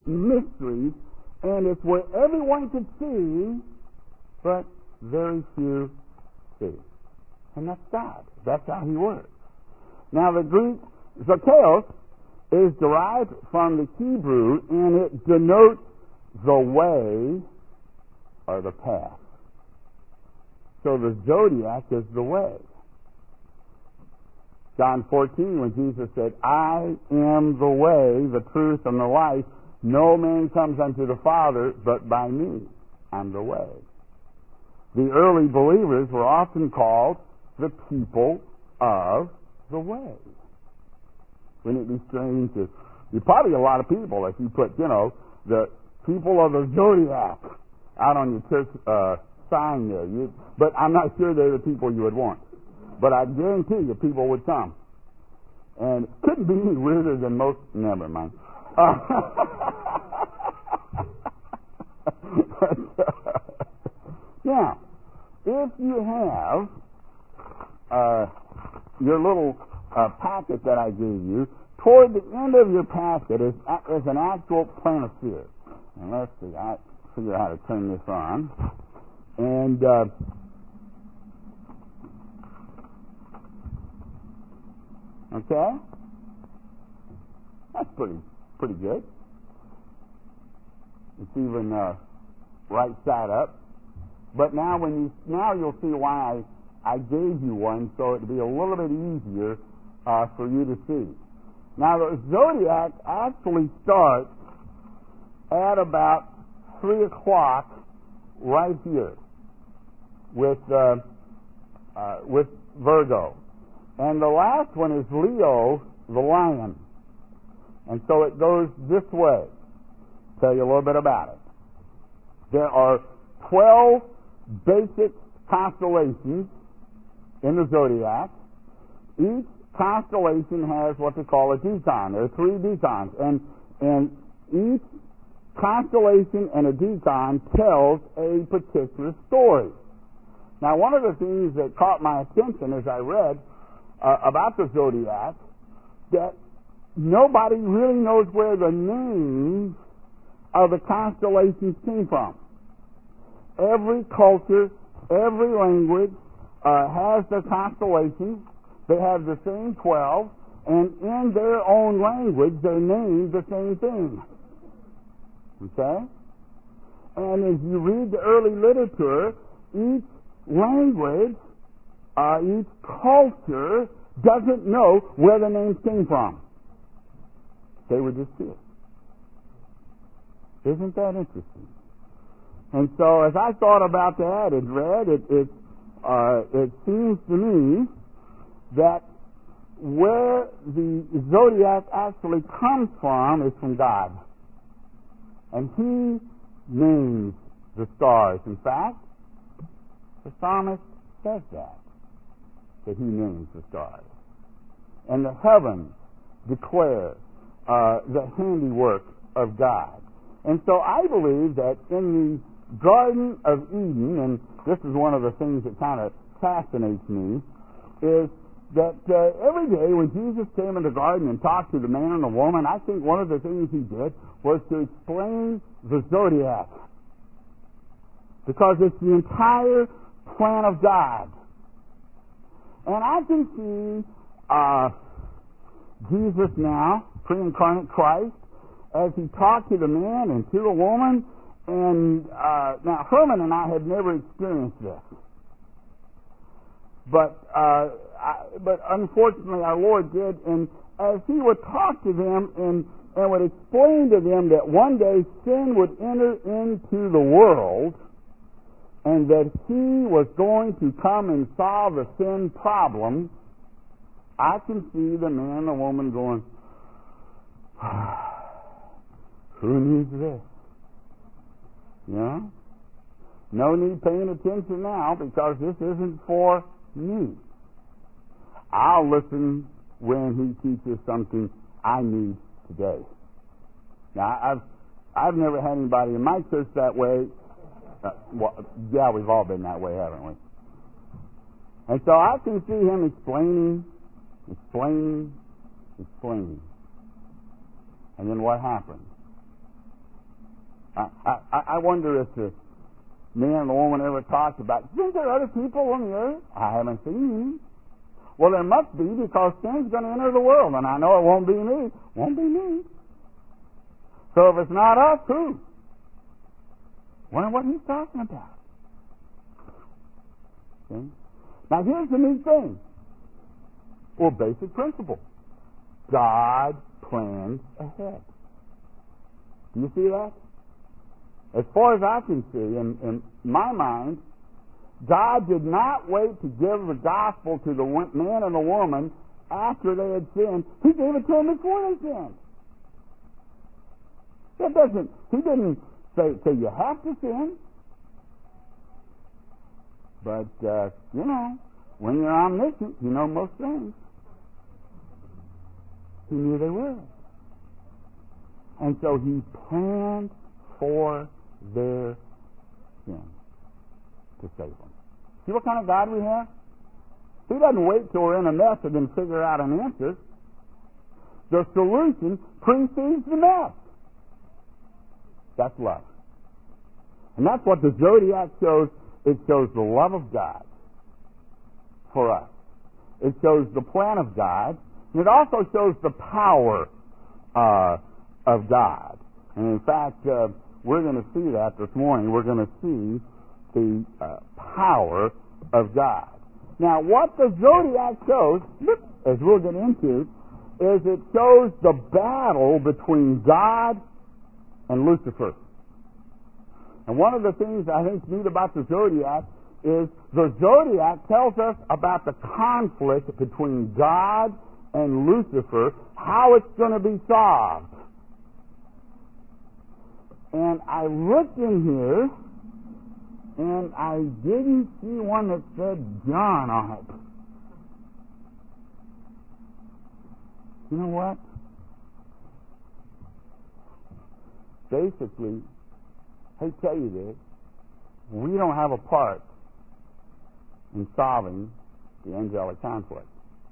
mysteries, and it's where everyone could see, but very few see. And that's God. That's how he works. Now, the Greek Zokios is derived from the Hebrew, and it denotes the way or the path. So the zodiac is the way. John 14, when Jesus said, I am the way, the truth, and the life, no man comes unto the Father but by me. I'm the way. The early believers were often called the people of the way. Wouldn't it be strange if you're probably a lot of people if you put, the people of the zodiac out on your church sign there. But I'm not sure they're the people you would want. But I guarantee you people would come. And it couldn't be any weirder than most... Never mind. Now, if you have your little packet that I gave you, toward the end of your packet is an actual planisphere. And let's see, I figure out how to turn this on. And okay, that's pretty good. It's even right side up. But now you'll see why I gave you one, so it'll be a little bit easier for you to see. Now the zodiac actually starts at about 3 o'clock right here with Virgo, and the last one is Leo, the lion, and so it goes this way. Tell you a little bit about it. There are 12 basic constellations in the zodiac. Each constellation has what they call a decan. There are 3 decans, and each constellation and a decan tells a particular story. Now, one of the things that caught my attention as I read about the zodiac, that nobody really knows where the names of the constellations came from. Every culture, every language has their constellations. They have the same 12, and in their own language, they name the same thing. Okay? And as you read the early literature, each language, each culture doesn't know where the names came from. They were just here. Isn't that interesting? And so as I thought about that and read, it seems to me that where the zodiac actually comes from is from God. And he names the stars. In fact, the psalmist says that he names the stars. And the heavens declare the handiwork of God. And so I believe that in the Garden of Eden, and this is one of the things that kind of fascinates me, is that every day when Jesus came in the garden and talked to the man and the woman, I think one of the things he did was to explain the zodiac. Because it's the entire plan of God. And I can see Jesus now, pre-incarnate Christ, as he talked to the man and to the woman. And now Herman and I had never experienced this. But unfortunately our Lord did, and as he would talk to them and would explain to them that one day sin would enter into the world and that he was going to come and solve the sin problem, I can see the man and the woman going, who needs this? You know? No need paying attention now because this isn't for me. I'll listen when he teaches something I need today. Now, I've never had anybody in my church that way. Yeah, we've all been that way, haven't we? And so I can see him explaining. And then what happens? I wonder if the man and the woman ever talked about, isn't there other people on the earth? I haven't seen any. Well, there must be, because sin's going to enter the world, and I know it won't be me. Won't be me. So if it's not us, who? Wonder what he's talking about. See? Now here's the neat thing. Well, basic principle. God planned ahead. Do you see that? As far as I can see, in my mind, God did not wait to give the gospel to the man and the woman after they had sinned. He gave it to them before they sinned. He didn't say you have to sin. But, when you're omniscient, you know most things. He knew they were. And so he planned for their sin to save them. See what kind of God we have? He doesn't wait till we're in a mess and then figure out an answer. The solution precedes the mess. That's love. And that's what the zodiac shows. It shows the love of God for us. It shows the plan of God. And it also shows the power of God. And in fact, we're going to see that this morning. We're going to see the power of God. Now, what the zodiac shows, as we'll get into, is it shows the battle between God and Lucifer. And one of the things I think is neat about the zodiac is the zodiac tells us about the conflict between God and Lucifer, how it's going to be solved. And I looked in here, and I didn't see one that said John on it. You know what? Basically, I tell you this, we don't have a part in solving the angelic conflict.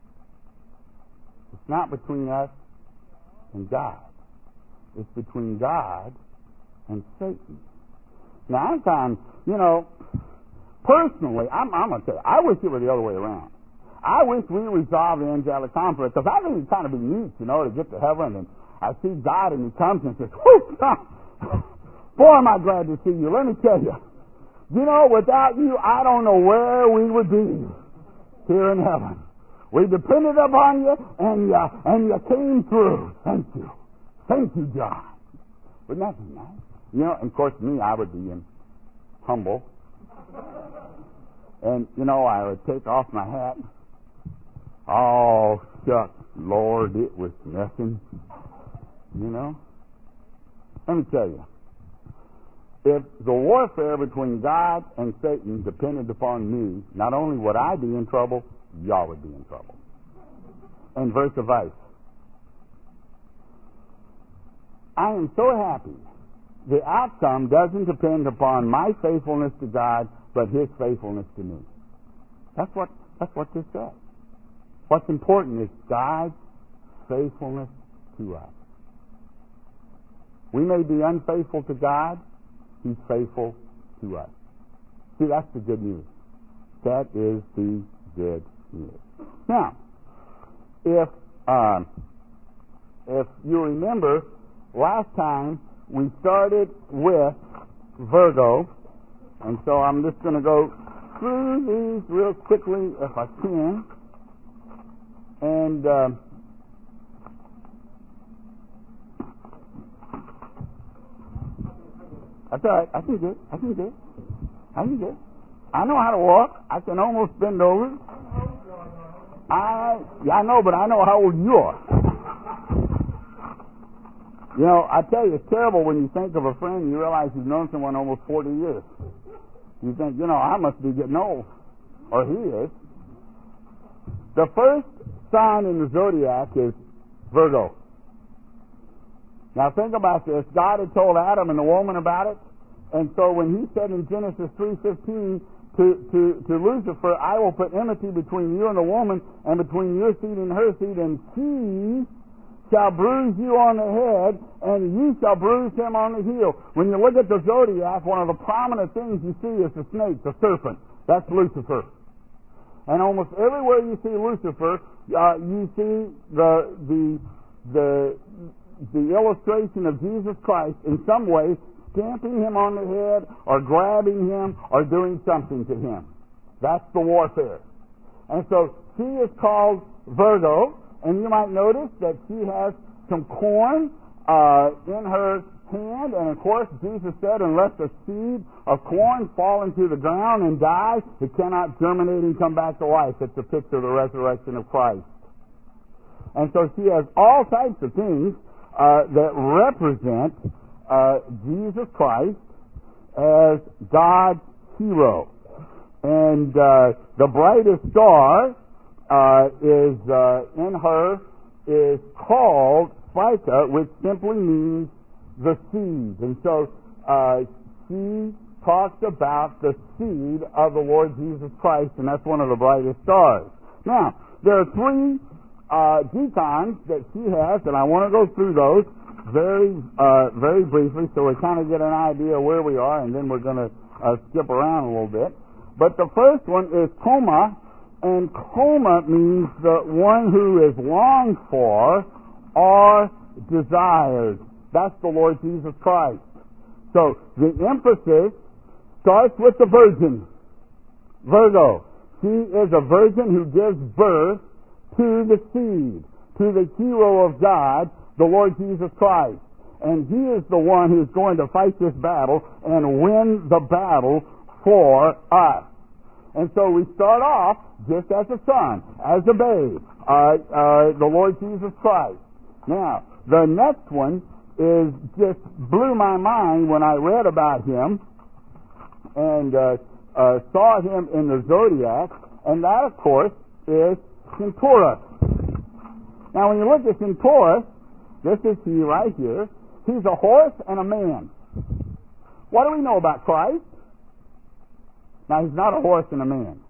It's not between us and God. It's between God and Satan. Now, I found, personally, I'm going to tell you, I wish it were the other way around. I wish we resolved the angelic conflict, because I think it'd kind of be neat, to get to heaven, and I see God, and he comes and says, whoo, boy, am I glad to see you. Let me tell you, without you, I don't know where we would be here in heaven. We depended upon you, and you came through. Thank you. Thank you, John. Wouldn't that be nice? And of course, me, I would be humble. And, I would take off my hat. Oh, shucks, Lord, it was nothing. Let me tell you. If the warfare between God and Satan depended upon me, not only would I be in trouble, y'all would be in trouble. And verse vice. I am so happy. The outcome doesn't depend upon my faithfulness to God, but his faithfulness to me. That's what this says. What's important is God's faithfulness to us. We may be unfaithful to God, he's faithful to us. See, that's the good news. That is the good news. Now, if you remember, last time we started with Virgo, and so I'm just going to go through these real quickly if I can. And that's all right. I can do it. I know how to walk. I can almost bend over. I know, but I know how old you are. I tell you, it's terrible when you think of a friend, you realize you've known someone almost 40 years. You think, I must be getting old. Or he is. The first sign in the zodiac is Virgo. Now think about this. God had told Adam and the woman about it. And so when he said in Genesis 3:15 to Lucifer, I will put enmity between you and the woman, and between your seed and her seed, and she shall bruise you on the head, and you shall bruise him on the heel. When you look at the zodiac, one of the prominent things you see is the snake, the serpent. That's Lucifer. And almost everywhere you see Lucifer, you see the illustration of Jesus Christ in some way stamping him on the head or grabbing him or doing something to him. That's the warfare. And so she is called Virgo, and you might notice that she has some corn in her hand, and of course Jesus said, unless the seed of corn fall into the ground and die, it cannot germinate and come back to life. It's a picture of the resurrection of Christ. And so she has all types of things that represent Jesus Christ as God's hero. And the brightest star is in her is called Spica, which simply means the seed. And so she talks about the seed of the Lord Jesus Christ, and that's one of the brightest stars. Now, there are three decons that she has, and I want to go through those very briefly so we kind of get an idea where we are, and then we're going to skip around a little bit. But the first one is coma, and coma means the one who is longed for or desired. That's the Lord Jesus Christ. So the emphasis starts with the virgin, Virgo. She is a virgin who gives birth to the seed, to the hero of God, the Lord Jesus Christ. And he is the one who's going to fight this battle and win the battle for us. And so we start off just as a son, as a babe, the Lord Jesus Christ. Now, the next one is just blew my mind when I read about him and saw him in the zodiac, and that, of course, is Centaurus. Now, when you look at Centaurus, this is he right here. He's a horse and a man. What do we know about Christ? Now, he's not a horse and a man,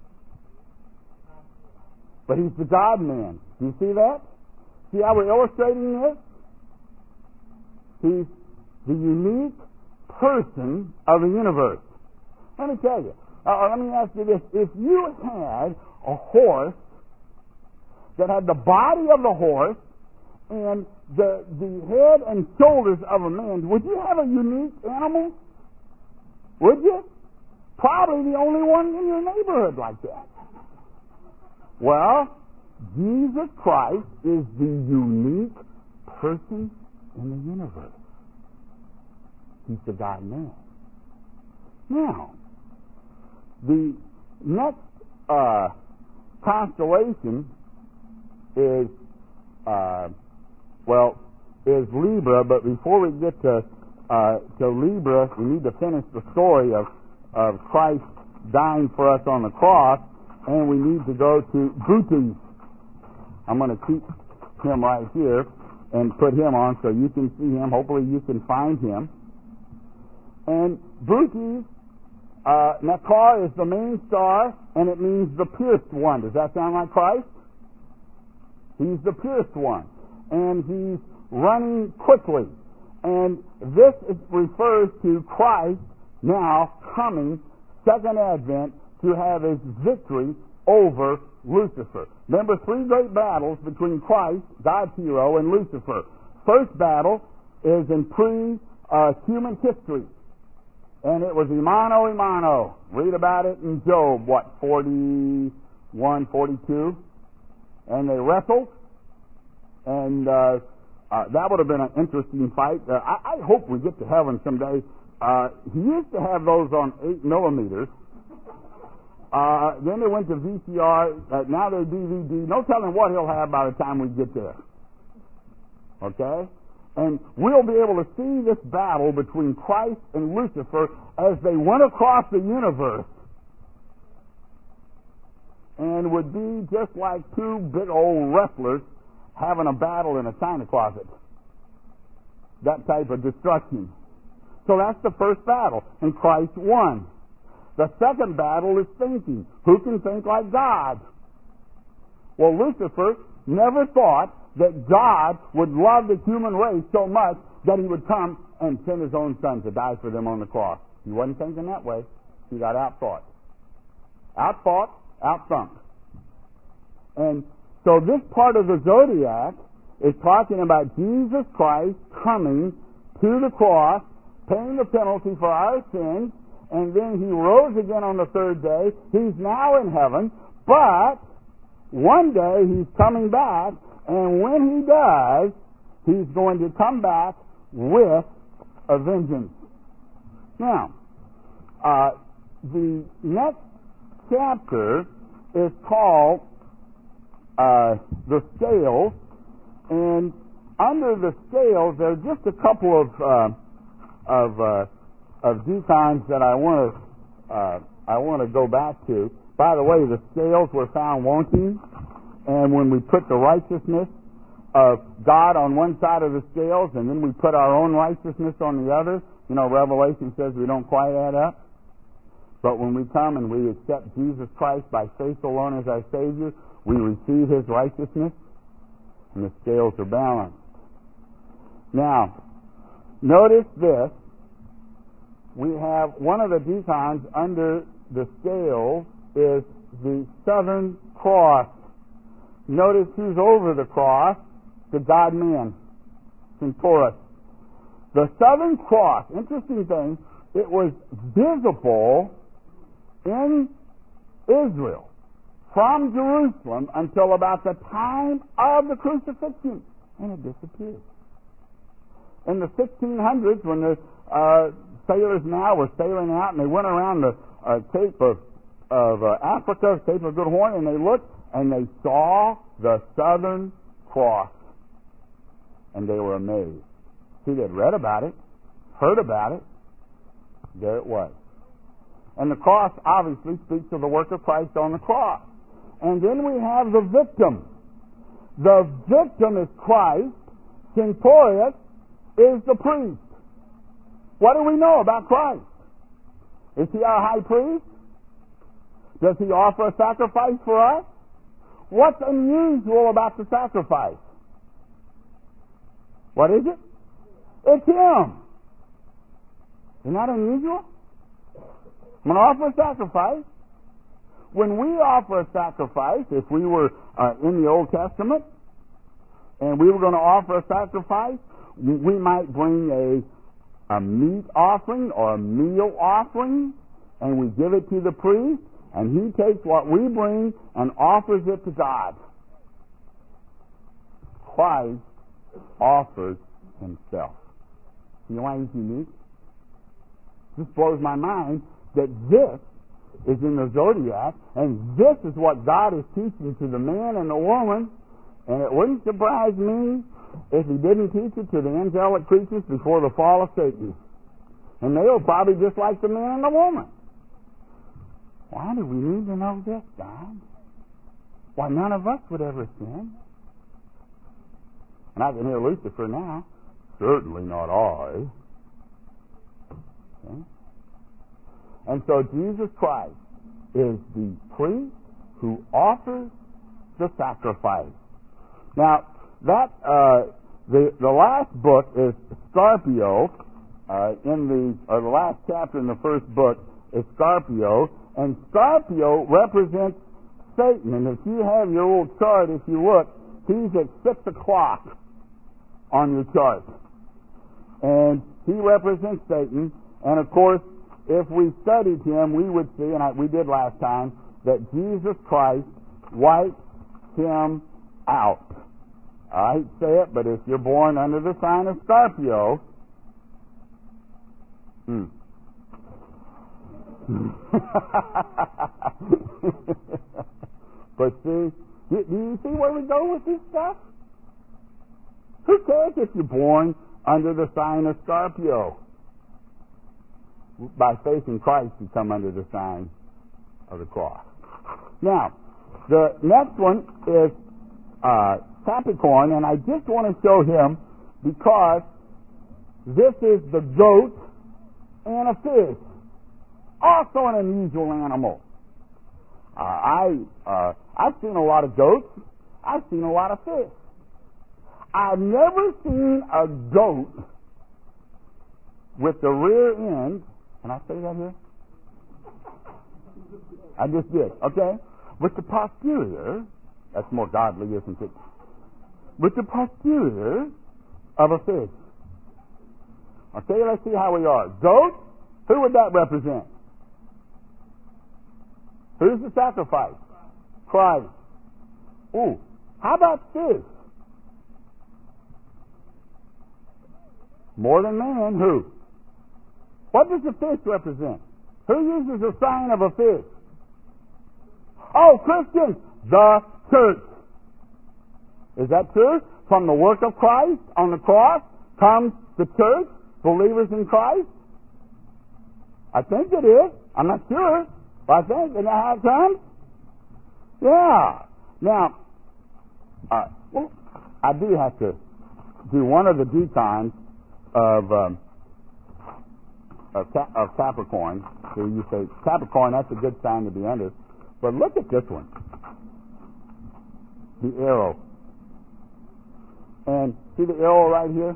but he's the God-man. Do you see that? See how we're illustrating this? He's the unique person of the universe. Let me tell you. Let me ask you this. If you had a horse that had the body of the horse and the head and shoulders of a man, would you have a unique animal? Would you? Probably the only one in your neighborhood like that. Well, Jesus Christ is the unique person in the universe. He's the God-man. Now, the next constellation is Libra, but before we get to Libra, we need to finish the story of Christ dying for us on the cross, and we need to go to Bootes. I'm going to keep him right here and put him on so you can see him. Hopefully you can find him. And Bootes, Nakar is the main star, and it means the pierced one. Does that sound like Christ? He's the pierced one. And he's running quickly. And this refers to Christ now coming, second advent, to have his victory over Lucifer. Remember, three great battles between Christ, God's hero, and Lucifer. First battle is in pre-human history. And it was Imano. Read about it in Job, 41, 42. And they wrestled. And that would have been an interesting fight. I hope we get to heaven someday. He used to have those on 8 millimeters. Then they went to VCR. Now they're DVD. No telling what he'll have by the time we get there. Okay? And we'll be able to see this battle between Christ and Lucifer as they went across the universe, and would be just like two big old wrestlers having a battle in a china closet. That type of destruction. So that's the first battle, and Christ won. The second battle is thinking. Who can think like God? Well, Lucifer never thought that God would love the human race so much that he would come and send his own son to die for them on the cross. He wasn't thinking that way. He got outthought. Outthought, outthunk. And so this part of the zodiac is talking about Jesus Christ coming to the cross, paying the penalty for our sins, and then he rose again on the third day. He's now in heaven, but one day he's coming back, and when he does, he's going to come back with a vengeance. Now, the next chapter is called the scales, and under the scales there are just a couple of decons that I want to go back to. By the way, the scales were found wanting, and when we put the righteousness of God on one side of the scales, and then we put our own righteousness on the other, you know, Revelation says we don't quite add up. But when we come and we accept Jesus Christ by faith alone as our Savior, we receive his righteousness, and the scales are balanced. Now, notice this. We have one of the decons under the scale is the Southern Cross. Notice who's over the cross, the God-man, Centaurus. The Southern Cross, interesting thing, it was visible in Israel from Jerusalem until about the time of the crucifixion, and it disappeared. In the 1600s, when the sailors now were sailing out and they went around the Cape of Africa, Cape of Good Horn, and they looked and they saw the Southern Cross, and they were amazed. See, they'd read about it, heard about it. There it was. And the cross obviously speaks of the work of Christ on the cross. And then we have the victim. The victim is Christ. Centaurus is the priest. What do we know about Christ? Is he our high priest? Does he offer a sacrifice for us? What's unusual about the sacrifice? What is it? It's him. Isn't that unusual? I'm going to offer a sacrifice. When we offer a sacrifice, if we were in the Old Testament and we were going to offer a sacrifice, we might bring a meat offering or a meal offering, and we give it to the priest, and he takes what we bring and offers it to God. Christ offers himself. You know why he's unique? This blows my mind that this is in the zodiac, and this is what God is teaching to the man and the woman, and it wouldn't surprise me if he didn't teach it to the angelic creatures before the fall of Satan. And they were probably just like the man and the woman. Why do we need to know this, God? Why, none of us would ever sin. And I can hear Lucifer now. Certainly not I. Okay? And so Jesus Christ is the priest who offers the sacrifice. Now, that the last book is Scarpio. The last chapter in the first book is Scarpio, and Scarpio represents Satan. And if you have your old chart, if you look, he's at 6 o'clock on your chart, and he represents Satan. And of course, if we studied him, we would see, and we did last time, that Jesus Christ wipes him out. I hate to say it, but if you're born under the sign of Scorpio, but see, do you see where we go with this stuff? Who cares if you're born under the sign of Scorpio? By faith in Christ, you come under the sign of the cross. Now, the next one is Capricorn, and I just want to show him because this is the goat and a fish. Also an unusual animal. I've seen a lot of goats. I've seen a lot of fish. I've never seen a goat with the rear end. Can I say that here? I just did. Okay. With the posterior, that's more godly, isn't it? With the posterior of a fish. Okay, let's see how we are. Goat, who would that represent? Who's the sacrifice? Christ. Ooh, how about fish? More than man, who? What does the fish represent? Who uses the sign of a fish? Oh, Christians, the church. Is that true? From the work of Christ on the cross comes the church, believers in Christ? I think it is. I'm not sure, but I think. Isn't that how it comes? Yeah. Now, well, I do have to do one of the decons of Capricorn. So you say, Capricorn, that's a good sign to be under. But look at this one. The arrow. And see the arrow right here?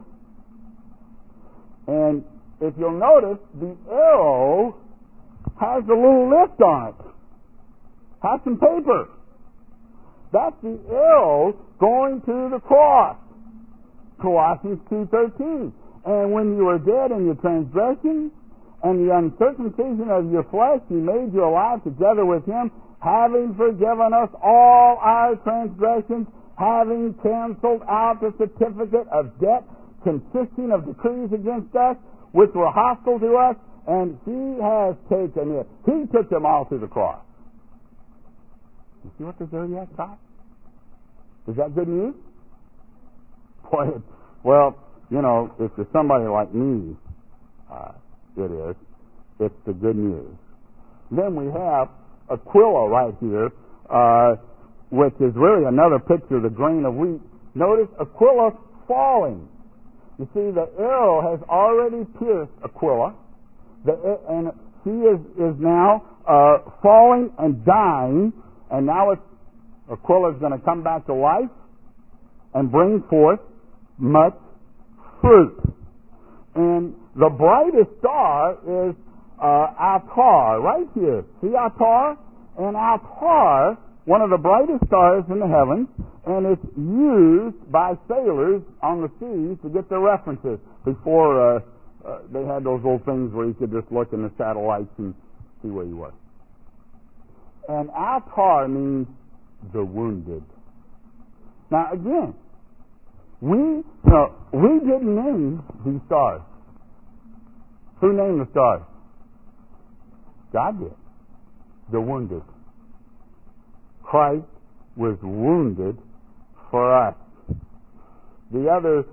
And if you'll notice, the arrow has a little lift on it. Has some paper. That's the arrow going to the cross. Colossians 2:13. And when you were dead in your transgression and the uncircumcision of your flesh, He made you alive together with Him, having forgiven us all our transgressions, having canceled out the certificate of debt consisting of decrees against us, which were hostile to us, and He has taken it. He took them all to the cross. You see what the zodiac got? Is that good news? Boy, well, you know, if you're somebody like me, it is. It's the good news. Then we have Aquila right here, which is really another picture of the grain of wheat. Notice Aquila falling. You see, the arrow has already pierced Aquila, and she is now falling and dying, and now Aquila is going to come back to life and bring forth much fruit. And the brightest star is Altar, right here. See Altar? And Altar, one of the brightest stars in the heavens, and it's used by sailors on the seas to get their references. Before they had those little things where you could just look in the satellites and see where you were. And Altar means the wounded. Now again, we didn't name these stars. Who named the stars? God did. The wounded. Christ was wounded for us. The other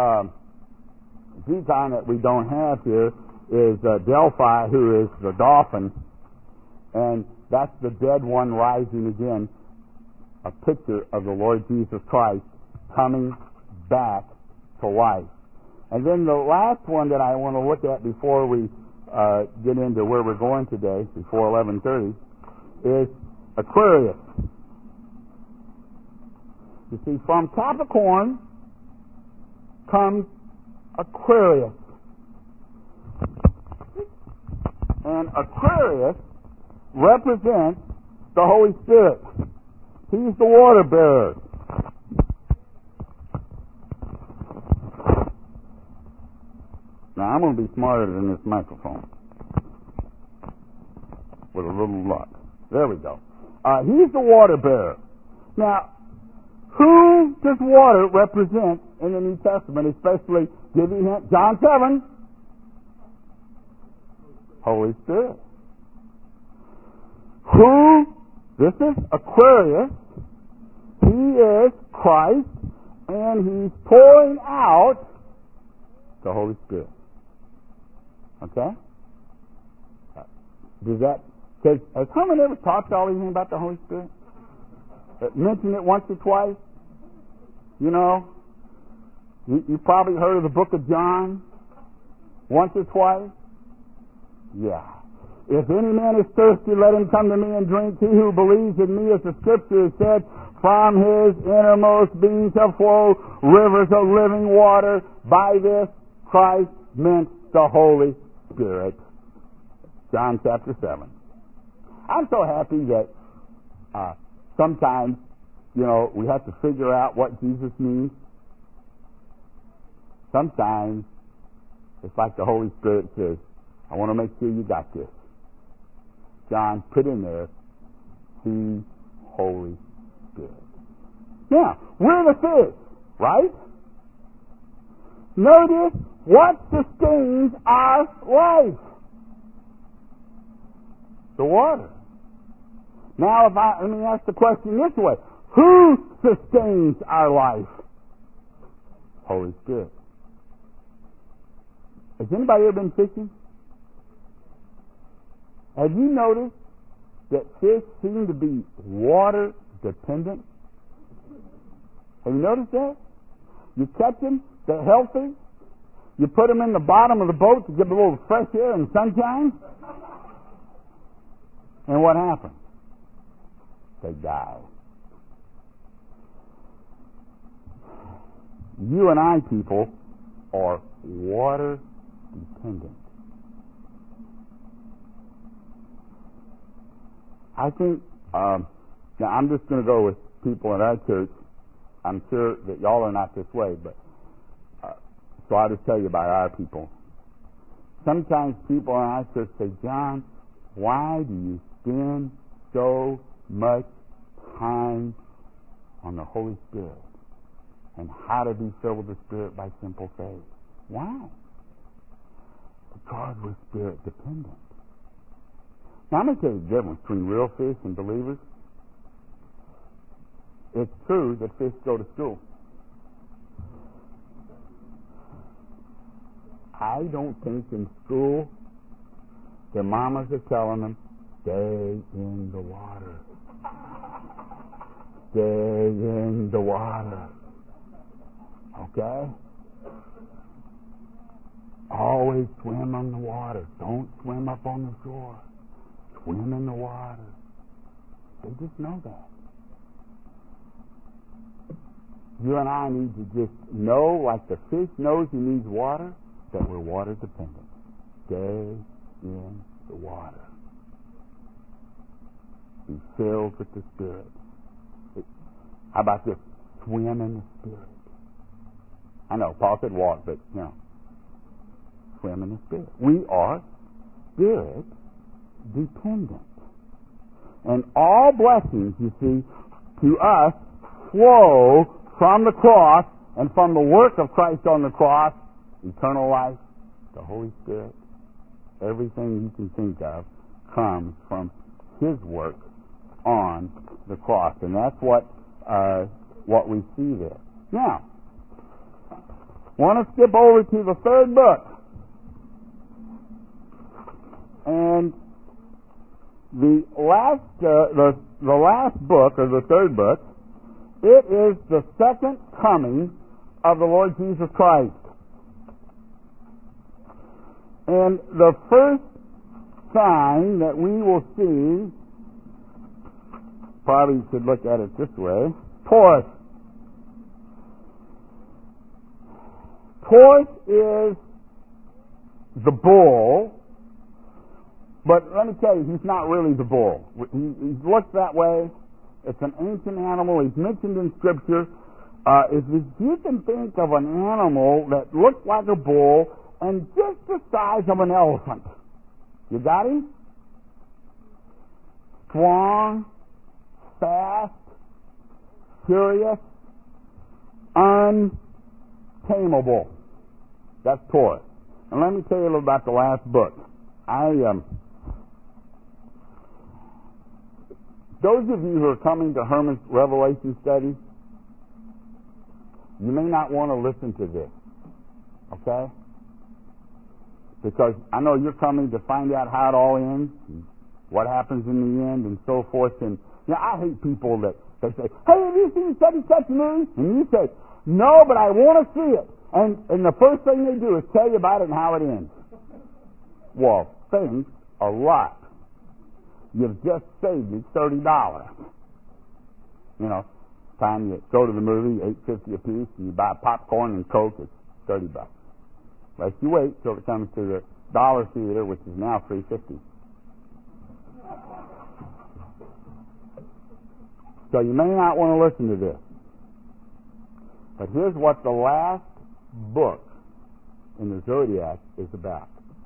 decon that we don't have here is Delphi, who is the dolphin, and that's the dead one rising again, a picture of the Lord Jesus Christ coming back to life. And then the last one that I want to look at before we get into where we're going today, before 11:30, is Aquarius. You see, from Capricorn comes Aquarius. And Aquarius represents the Holy Spirit. He's the water bearer. Now, I'm going to be smarter than this microphone. With a little luck. There we go. He's the water bearer. Now, who does water represent in the New Testament, especially giving him John 7? Holy Spirit. This is Aquarius. He is Christ, and He's pouring out the Holy Spirit. Okay? Has Herman ever talked to all anything about the Holy Spirit? Mentioned it once or twice? You know? You probably heard of the book of John once or twice? Yeah. If any man is thirsty, let him come to me and drink. He who believes in me, as the Scripture has said, from his innermost being shall flow rivers of living water. By this, Christ meant the Holy Spirit. John chapter 7. I'm so happy that sometimes, we have to figure out what Jesus means. Sometimes it's like the Holy Spirit says, I want to make sure you got this. John, put in there, the Holy Spirit. Now, we're the fish, right? Notice what sustains our life. The water. Now, let me ask the question this way. Who sustains our life? Holy Spirit. Has anybody ever been fishing? Have you noticed that fish seem to be water dependent? Have you noticed that? You catch them, they're healthy. You put them in the bottom of the boat to get a little fresh air and sunshine. And what happens? They die. You and I, people, are water dependent. I think, now I'm just going to go with people in our church. I'm sure that y'all are not this way, but so I'll just tell you about our people. Sometimes people in our church say, John, why do you spend so much time on the Holy Spirit and how to be filled with the Spirit by simple faith? Why? Because we're Spirit dependent. Now, I'm going to tell you the difference between real fish and believers. It's true that fish go to school. I don't think in school their mamas are telling them, stay in the water. Stay in the water. Okay? Always swim on the water. Don't swim up on the shore. Swim in the water. They just know that. You and I need to just know, like the fish knows he needs water, that we're water dependent. Stay in the water. Be filled with the Spirit. How about this? Swim in the Spirit. I know, Paul said water, but, swim in the Spirit. We are Spirit dependent. And all blessings, you see, to us flow from the cross and from the work of Christ on the cross, eternal life, the Holy Spirit. Everything you can think of comes from His work on the cross. And that's what we see there. Now, I want to skip over to the third book. And the last book, or the third book, it is the second coming of the Lord Jesus Christ. And the first sign that we will see, probably should look at it this way, Taurus. Taurus is the bull, but let me tell you, he's not really the bull. He looks that way. It's an ancient animal. He's mentioned in Scripture. If you can think of an animal that looks like a bull and just the size of an elephant. You got him? Strong, fast, furious, untamable. That's Taurus. And let me tell you a little about the last book. Those of you who are coming to Herman's Revelation study, you may not want to listen to this, okay? Because I know you're coming to find out how it all ends, and what happens in the end, and so forth. And I hate people that they say, "Hey, have you seen such and such movie?" And you say, "No, but I want to see it." And the first thing they do is tell you about it and how it ends. Well, thanks a lot you've just saved me $30. You know, time you go to the movie, $8.50 a piece, and you buy popcorn and Coke, it's $30. But you wait till it comes to the dollar theater, which is now $3.50. So you may not want to listen to this. But here's what the last book in the Zodiac is about.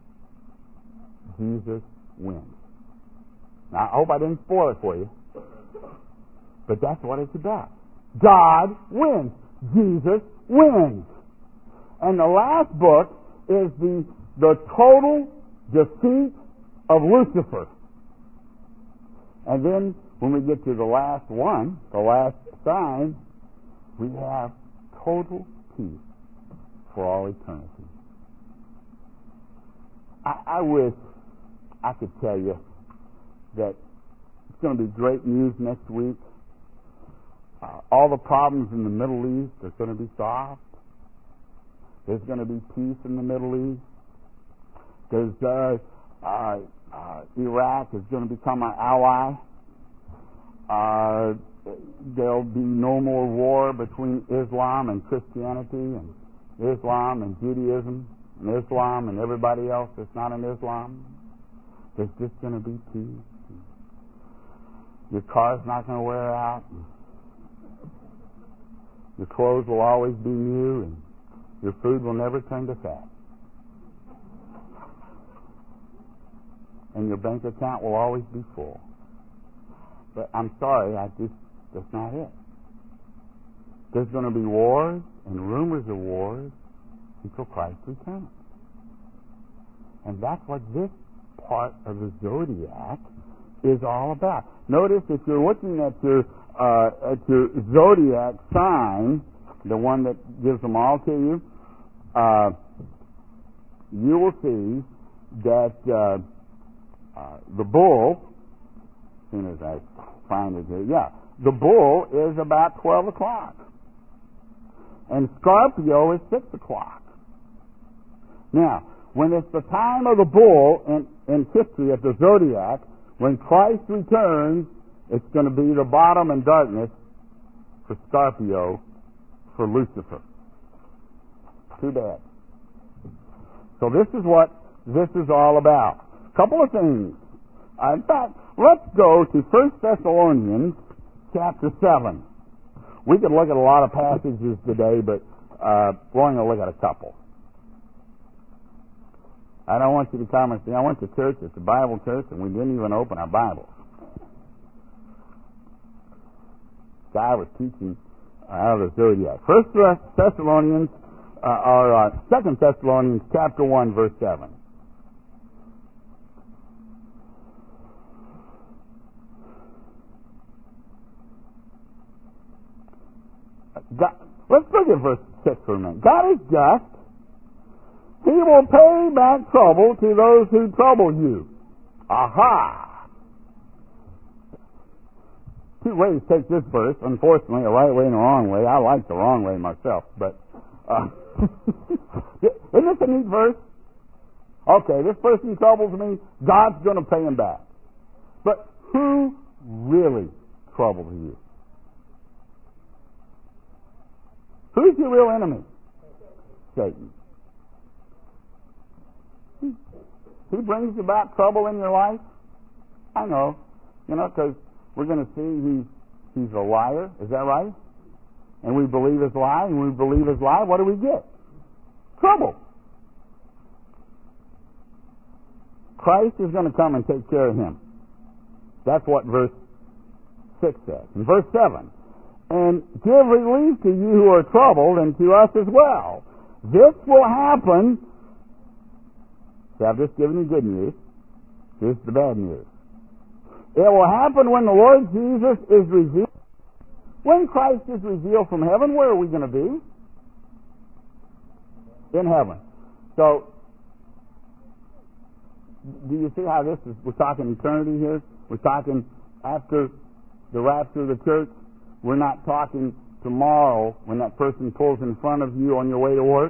Jesus wins. Now, I hope I didn't spoil it for you, but that's what it's about. God wins. Jesus wins. And the last book is the total defeat of Lucifer. And then when we get to the last one, the last sign, we have total peace for all eternity. I wish I could tell you that it's going to be great news next week. All the problems in the Middle East are going to be solved. There's going to be peace in the Middle East. Iraq is going to become our ally. There'll be no more war between Islam and Christianity, and Islam and Judaism, and Islam and everybody else that's not in Islam. There's just going to be peace. Your car's not going to wear out. Your clothes will always be new, and your food will never turn to fat. And your bank account will always be full. But I'm sorry, that's not it. There's going to be wars and rumors of wars until Christ returns. And that's what this part of the Zodiac is all about. Notice if you're looking at your Zodiac sign, the one that gives them all to you, you will see that the bull, as soon as I find it here, the bull is about 12 o'clock. And Scorpio is 6 o'clock. Now, when it's the time of the bull in history of the Zodiac, when Christ returns, it's going to be the bottom and darkness for Scorpio, for Lucifer. Too bad. So this is what this is all about. A couple of things. In fact, let's go to 1 Thessalonians chapter 7. We could look at a lot of passages today, but we're only going to look at a couple. I don't want you to come and say, I went to church, it's a Bible church, and we didn't even open our Bibles. Guy was teaching out of the Zodiac. 1 Thessalonians, or 2 Thessalonians chapter 1, verse 7. Let's look at verse 6 for a minute. God is just. He will pay back trouble to those who trouble you. Aha! Two ways to take this verse. Unfortunately, a right way and a wrong way. I like the wrong way myself, but isn't this a neat verse? Okay, this person troubles me. God's going to pay him back. But who really troubles you? Who's your real enemy? Satan. He brings about trouble in your life. I know, because we're going to see he's a liar. Is that right? And we believe his lie, and we believe his lie. What do we get? Trouble. Christ is going to come and take care of him. That's what verse 6 says. In verse 7, and give relief to you who are troubled, and to us as well. This will happen. So I've just given you good news. Here's the bad news. It will happen when the Lord Jesus is revealed. When Christ is revealed from heaven, where are we going to be? In heaven. So, do you see how this is? We're talking eternity here. We're talking after the rapture of the church. We're not talking tomorrow when that person pulls in front of you on your way to work.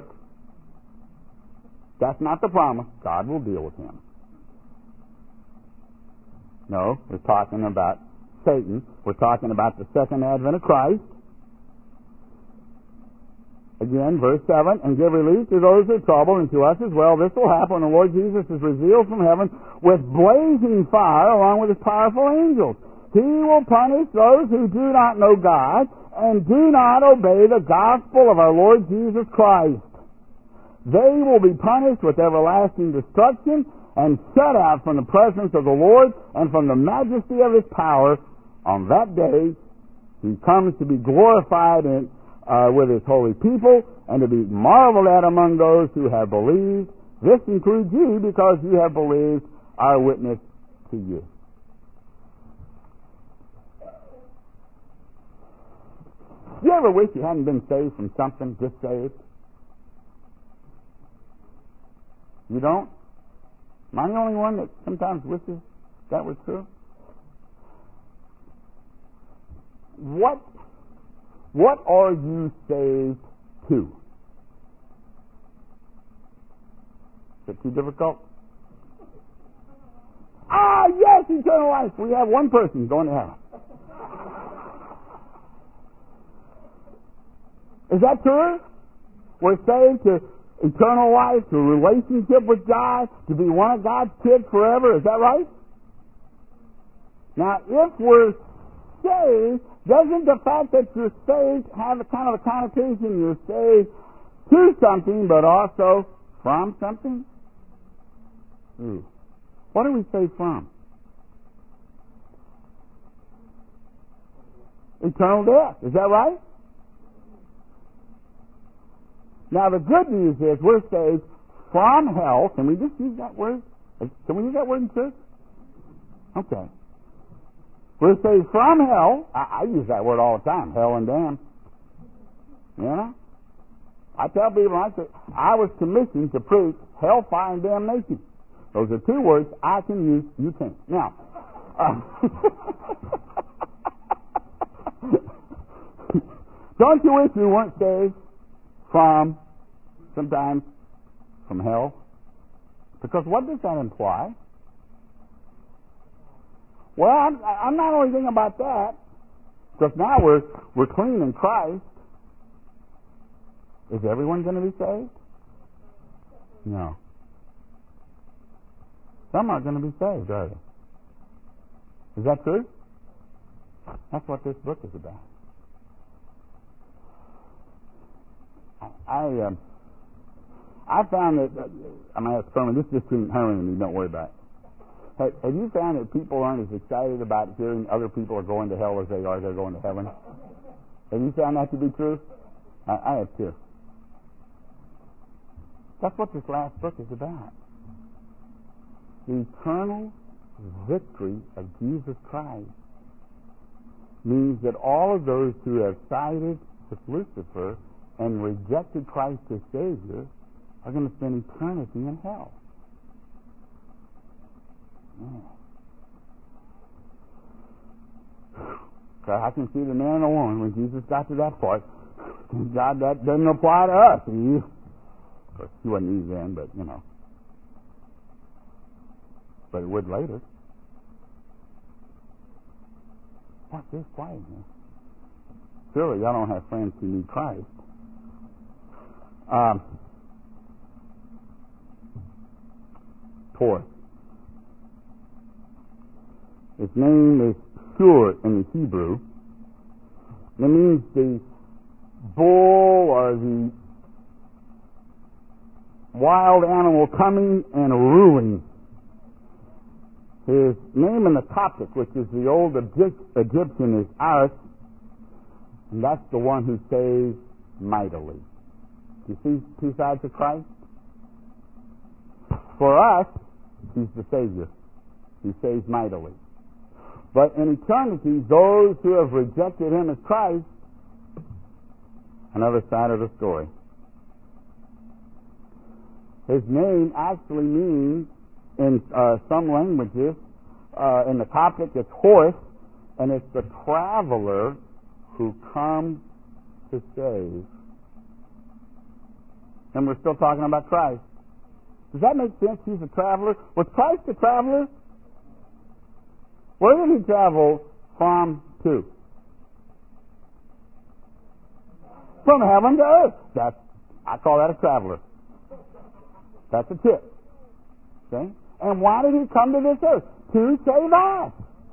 That's not the promise. God will deal with him. No, we're talking about Satan. We're talking about the second advent of Christ. Again, verse 7, and give relief to those who are troubled, and to us as well. This will happen when the Lord Jesus is revealed from heaven with blazing fire along with his powerful angels. He will punish those who do not know God and do not obey the gospel of our Lord Jesus Christ. They will be punished with everlasting destruction and shut out from the presence of the Lord and from the majesty of his power. On that day, he comes to be glorified with his holy people and to be marveled at among those who have believed. This includes you because you have believed our witness to you. You ever wish you hadn't been saved from something, just saved? You don't? Am I the only one that sometimes wishes that was true? What are you saved to? Is it too difficult? Yes, eternal life. We have one person going to heaven. Is that true? We're saved to eternal life, to a relationship with God, to be one of God's kids forever. Is that right? Now, if we're saved, doesn't the fact that you're saved have a kind of a connotation? You're saved to something, but also from something? What are we saved from? Eternal death. Is that right? Now, the good news is we're saved from hell. Can we just use that word? Can we use that word in church? Okay. We're saved from hell. I use that word all the time, hell and damn. You know? I tell people, I was commissioned to preach hellfire and damnation. Those are two words I can use, you can't. Now, don't you wish you weren't saved sometimes from hell? Because what does that imply? Well, I'm not only thinking about that, because now we're clean in Christ. Is everyone going to be saved? No. Some aren't going to be saved, are they? Is that true? That's what this book is about. I found that I'm going to ask Herman. This is just between Herman and me. Don't worry about it. Have you found that people aren't as excited about hearing other people are going to hell as they are they're going to heaven? Have you found that to be true? I have too. That's what this last book is about. The eternal victory of Jesus Christ means that all of those who have sided with Lucifer and rejected Christ as Savior are going to spend eternity in hell. I can see the man and the woman when Jesus got to that part. God, that doesn't apply to us. Of course, he wasn't Eve then, but you know. But it would later. What's this quiet here? Surely y'all don't have friends who need Christ. Torah. Its name is Shur in the Hebrew. It means the bull or the wild animal coming and ruling. His name in the Coptic, which is the old Egyptian, is Aris, and that's the one who saves mightily. Do you see two sides of Christ? For us, he's the Savior. He saves mightily. But in eternity, those who have rejected him as Christ, another side of the story. His name actually means, in some languages, in the Coptic, it's Horus, and it's the traveler who comes to save. And we're still talking about Christ. Does that make sense? He's a traveler. Was Christ a traveler? Where did he travel from to? From heaven to earth. I call that a traveler. That's a tip. See? And why did he come to this earth? To save us.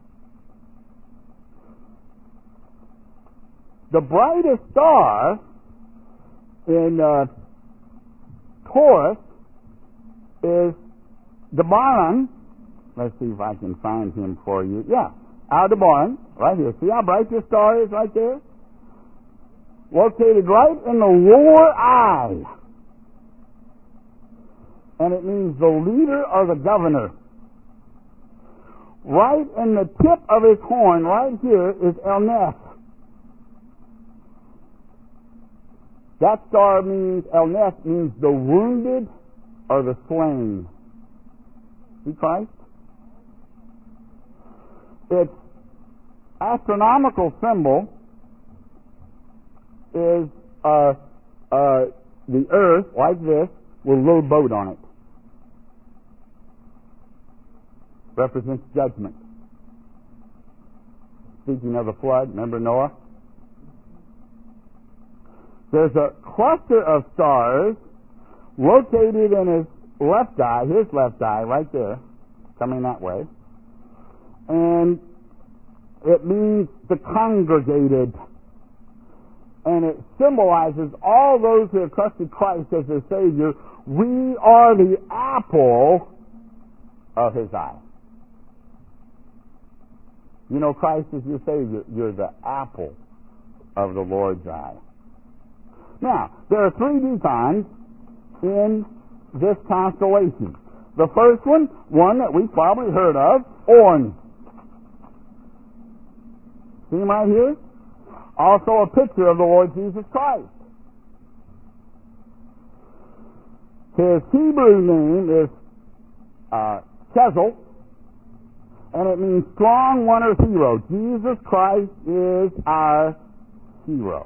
The brightest star in Taurus is Aldebaran. Let's see if I can find him for you. Yeah, Aldebaran, right here. See how bright this star is right there? Located right in the lower eye. And it means the leader or the governor. Right in the tip of his horn, right here, is Elneth. That star means, Elneth means the wounded or the slain. See Christ? Its astronomical symbol is the earth, like this, with a little boat on it. Represents judgment. Speaking of the flood, remember Noah? There's a cluster of stars located in his left eye, right there, coming that way. And it means the congregated. And it symbolizes all those who have trusted Christ as their Savior. We are the apple of his eye. You know, Christ is your Savior. You're the apple of the Lord's eye. Now, there are 3 decans in this constellation. The first one that we've probably heard of, Orion. See him right here? Also a picture of the Lord Jesus Christ. His Hebrew name is Chezel, and it means strong one or hero. Jesus Christ is our hero.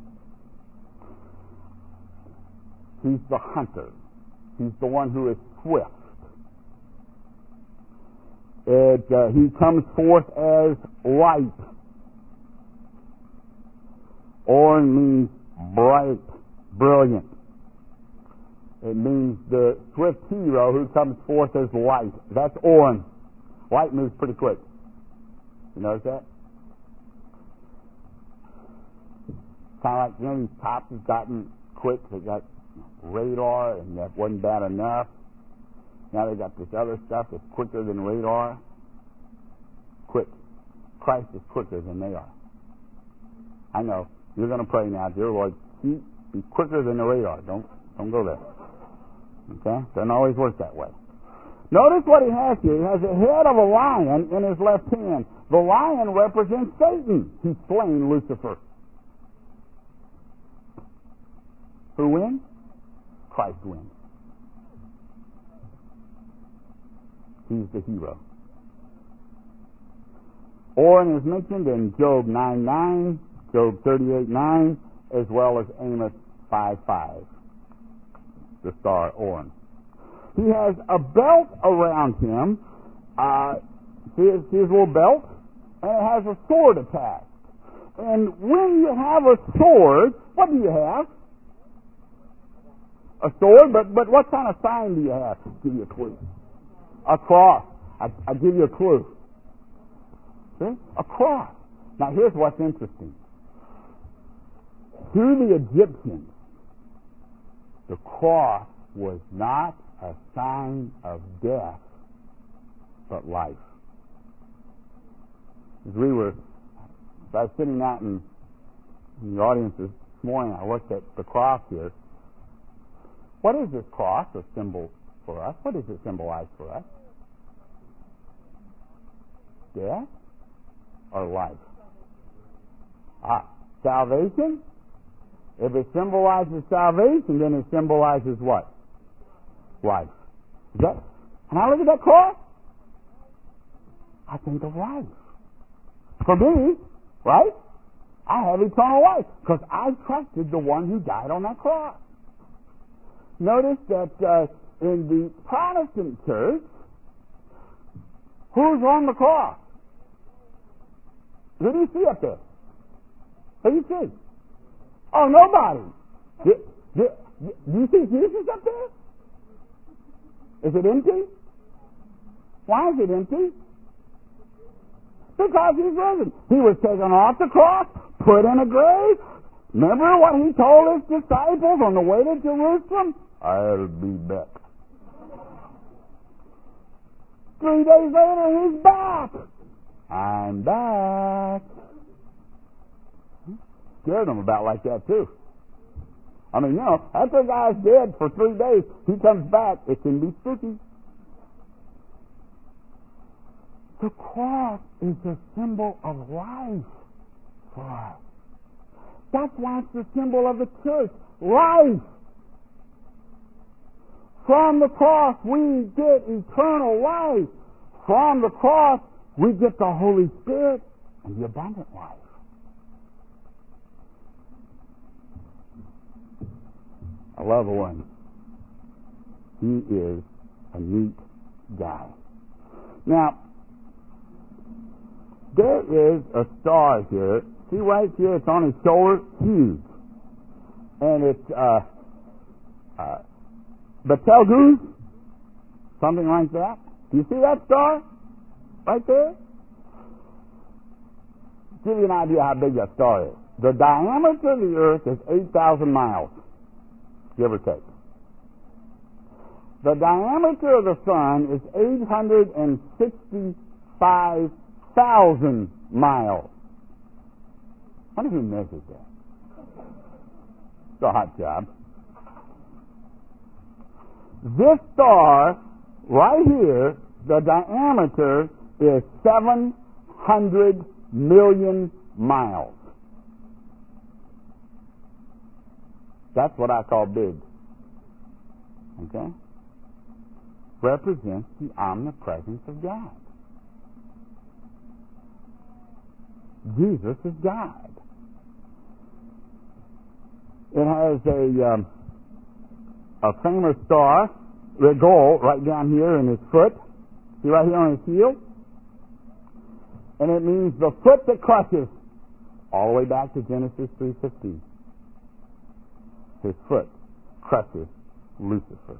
He's the hunter. He's the one who is swift. He comes forth as light. Orion means bright, brilliant. It means the swift hero who comes forth as light. That's Orion. Light moves pretty quick. You notice that? Kind of like, these cops have gotten quick. They got radar, and that wasn't bad enough. Now they got this other stuff that's quicker than radar. Quick. Christ is quicker than they are. I know. You're going to pray now, dear Lord, be quicker than the radar. Don't go there. Okay? Doesn't always work that way. Notice what he has here. He has the head of a lion in his left hand. The lion represents Satan. He's slain Lucifer. Who wins? Christ wins. He's the hero. Orion is mentioned in Job 9:9, Job 38:9, as well as Amos 5:5. The star Orion. He has a belt around him. See his little belt? And it has a sword attached. And when you have a sword, what do you have? A sword, but what kind of sign do you have? I'll give you a clue. A cross. I'll give you a clue. See? A cross. Now here's what's interesting. To the Egyptians, the cross was not a sign of death, but life. As I was sitting out in the audience this morning, I looked at the cross here. What is this cross a symbol for us? What does it symbolize for us? Death or life? Salvation? If it symbolizes salvation, then it symbolizes what? Life. And I look at that cross, I think of life. For me, right? I have eternal life because I trusted the one who died on that cross. Notice that in the Protestant church, who's on the cross? Who do you see up there? Who do you see? Oh, nobody. Do you see Jesus up there? Is it empty? Why is it empty? Because he's risen. He was taken off the cross, put in a grave. Remember what he told his disciples on the way to Jerusalem? I'll be back. 3 days later, he's back. I'm back. Scared them about like that, too. I mean, after a guy's dead for 3 days, he comes back. It can be spooky. The cross is a symbol of life for us. That's why it's the symbol of the church. Life. From the cross, we get eternal life. From the cross, we get the Holy Spirit and the abundant life. I love Owen. He is a neat guy. Now, there is a star here. See right here, it's on his shoulder, huge. And it's Betelgeuse, something like that. Do you see that star? Right there? Give you an idea how big that star is. The diameter of the earth is 8,000 miles, give or take. The diameter of the sun is 865,000 miles. I wonder who measured that. It's a hot job. This star right here, the diameter is 700 million miles. That's what I call big. Okay? Represents the omnipresence of God. Jesus is God. It has a famous star, the goal, right down here in his foot. See right here on his heel? And it means the foot that crushes. All the way back to Genesis 3:15. His foot crushes Lucifer.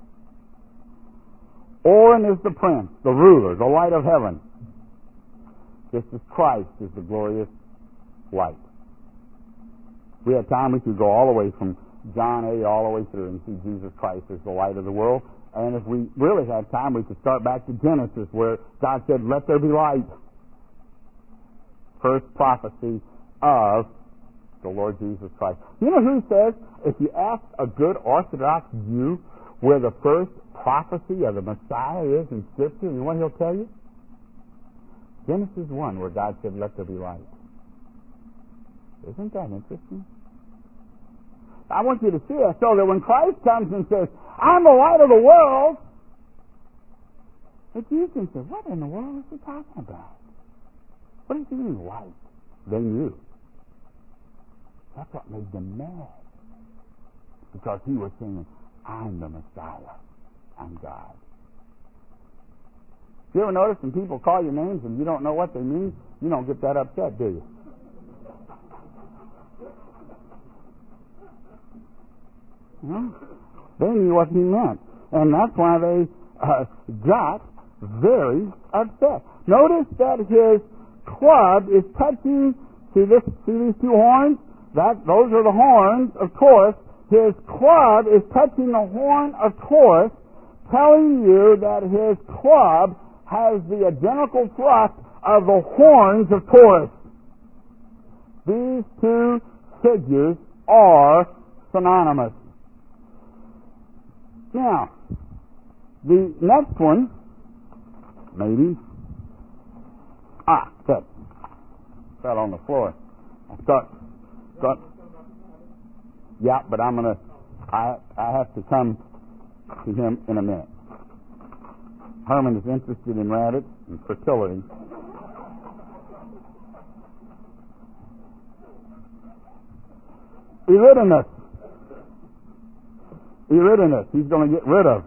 Orion is the prince, the ruler, the light of heaven. Just as Christ is the glorious light. If we had time, we could go all the way from John 8 all the way through and see Jesus Christ as the light of the world. And if we really had time, we could start back to Genesis where God said, let there be light. First prophecy of the Lord Jesus Christ. You know who says, if you ask a good Orthodox Jew where the first prophecy of the Messiah is in Scripture, you know what he'll tell you? Genesis 1, where God said, let there be light. Isn't that interesting? I want you to see it so that when Christ comes and says, I'm the light of the world, the Jews can say, what in the world is he talking about? What does he mean, light? They knew. That's what made them mad. Because he was saying, I'm the Messiah. I'm God. You ever notice when people call you names and you don't know what they mean? You don't get that upset, do you? They knew what he meant. And that's why they got very upset. Notice that his club is touching, see these two horns? Those are the horns of Taurus. His club is touching the horn of Taurus, telling you that his club has the identical thrust of the horns of Taurus. These two figures are synonymous. Now, the next one, maybe, fell on the floor. I thought, yeah, but I have to come to him in a minute. Herman is interested in rabbits and fertility. Eridanus. He's going to get rid of.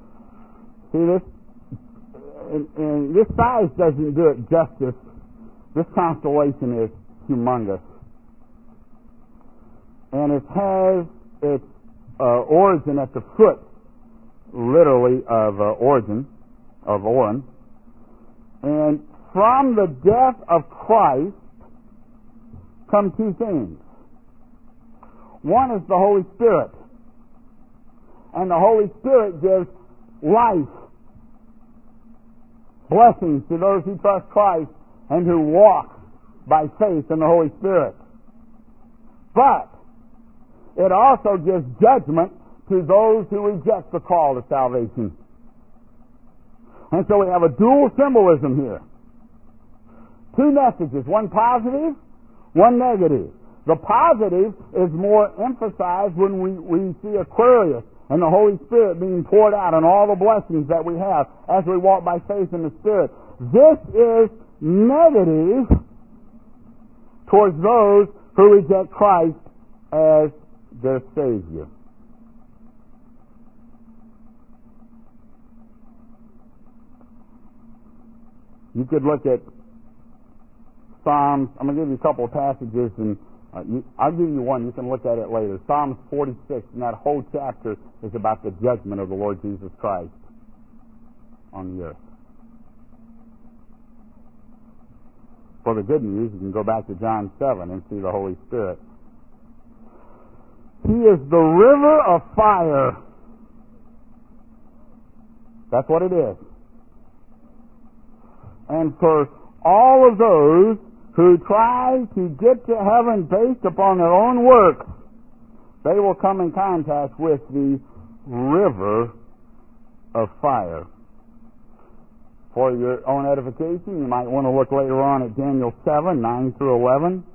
See this? And this size doesn't do it justice This constellation is humongous. And it has its origin at the foot, literally, of Orion. And from the death of Christ come two things. One is the Holy Spirit. And the Holy Spirit gives life, blessings to those who trust Christ and who walk by faith in the Holy Spirit. But it also gives judgment to those who reject the call to salvation. And so we have a dual symbolism here. Two messages, one positive, one negative. The positive is more emphasized when we see Aquarius and the Holy Spirit being poured out and all the blessings that we have as we walk by faith in the Spirit. This is negative towards those who reject Christ as their Savior. You could look at Psalms. I'm going to give you a couple of passages, and I'll give you one. You can look at it later. Psalms 46, and that whole chapter is about the judgment of the Lord Jesus Christ on the earth. For the good news, you can go back to John 7 and see the Holy Spirit. He is the river of fire. That's what it is. And for all of those who try to get to heaven based upon their own works, they will come in contact with the river of fire. For your own edification, you might want to look later on at Daniel 7, 9 through 11,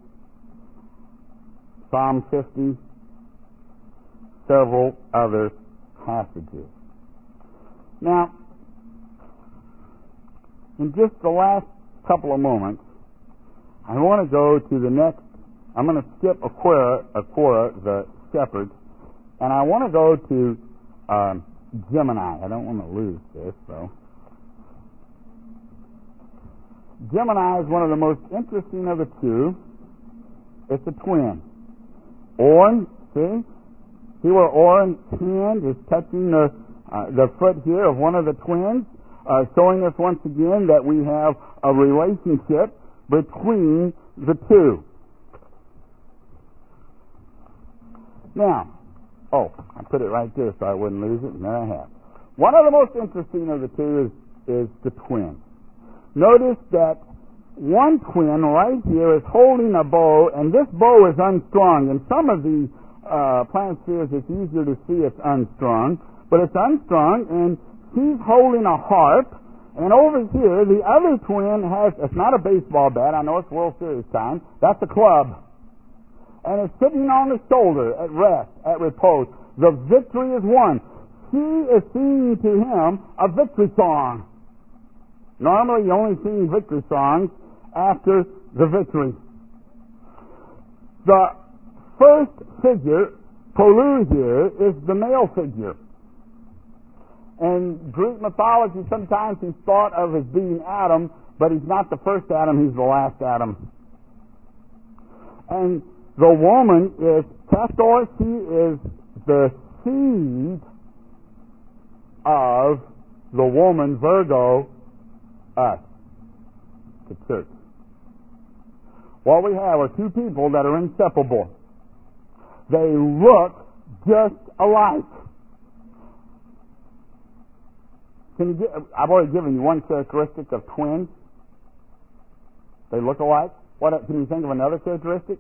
Psalm 50, several other passages. Now, in just the last couple of moments, I want to go to the next. I'm going to skip Aquara, the shepherd, and I want to go to Gemini. I don't want to lose this, though. Gemini is one of the most interesting of the two. It's a twin. Orion, see? See where Orion's hand is touching the foot here of one of the twins, showing us once again that we have a relationship between the two. Now, I put it right there so I wouldn't lose it, and there I have. One of the most interesting of the two is the twin. Notice that one twin right here is holding a bow, and this bow is unstrung. In some of the planet spheres, it's easier to see it's unstrung, but it's unstrung, and he's holding a harp, and over here, the other twin has, it's not a baseball bat, I know it's World Series time, that's a club. And it's sitting on the shoulder at rest, at repose. The victory is won. She is singing to him a victory song. Normally, you only sing victory songs after the victory. The first figure, Polu here, is the male figure. In Greek mythology, sometimes he's thought of as being Adam, but he's not the first Adam, he's the last Adam. And the woman is Castor. She is the seed of the woman, Virgo, us, the church. What we have are two people that are inseparable. They look just alike. I've already given you one characteristic of twins. They look alike. Can you think of another characteristic?